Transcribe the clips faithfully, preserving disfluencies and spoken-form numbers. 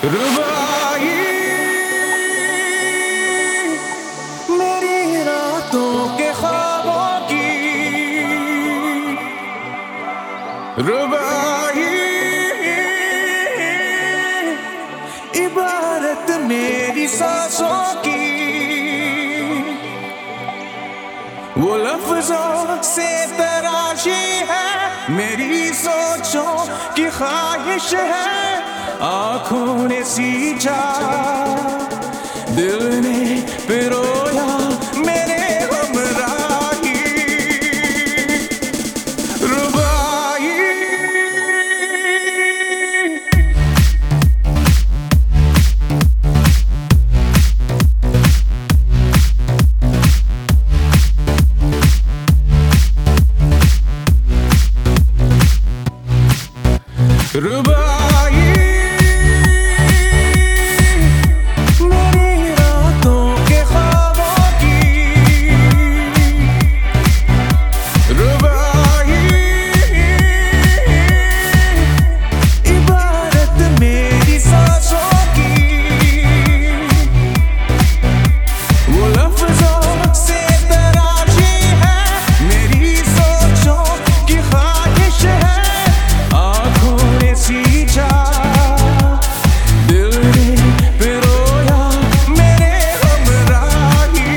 रुबाई मेरी रातों के ख्वाबों की, रुबाई इबारत मेरी सांसों की, वो लफ्जों से तराशी है मेरी सोचों की ख्वाहिश है। आँखों ने सींचा, दिल ने पिरोया मेरे हमराही, रुबाई रुबाई मेरी रातों के ख्वाबों की, रुबाई इबारत मेरी सांसों की, वो लफ्जों से तराशी है मेरी सोचों की ख्वाहिश है। सींचा, दिल ने पिरोया मेरे हमराही,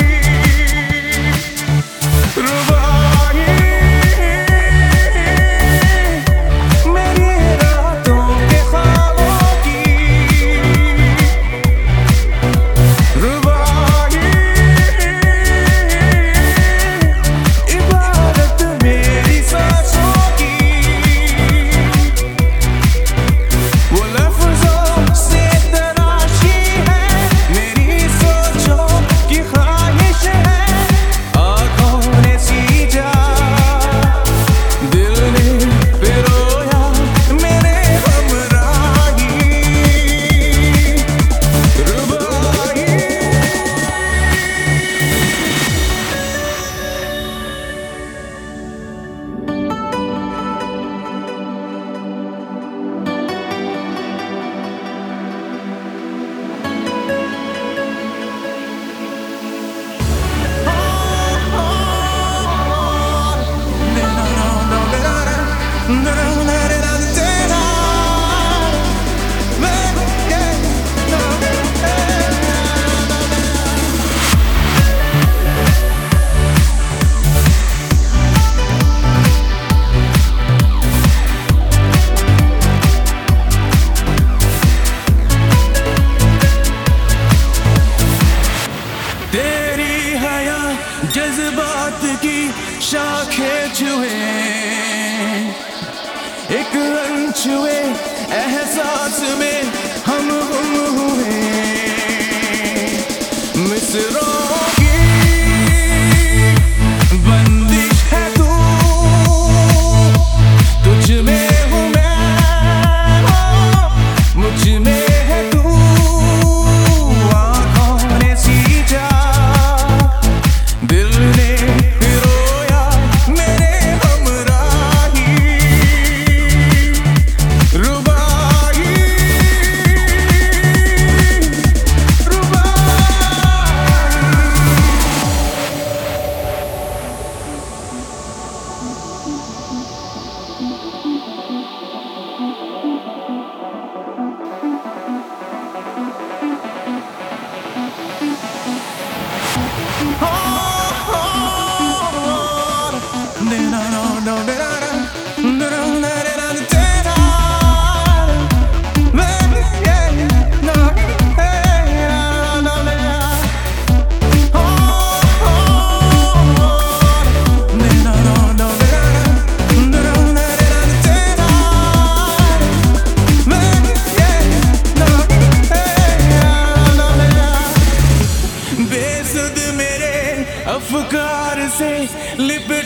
रुबाई मेरी रातों के ख्वाबों की, रुबाई इबारत मेरी सांसों की, जज्बात की शाखें छुए, एक अनछुए एहसास में हम गुम हुए, मिसरों की बंदिश है तू, तुझ में हूँ मैं, मुझ में है तू, आँखों ने सींचा, दिल ने पिरोया मेरे हमराही, रुबाई रुबाई अफकार से लिप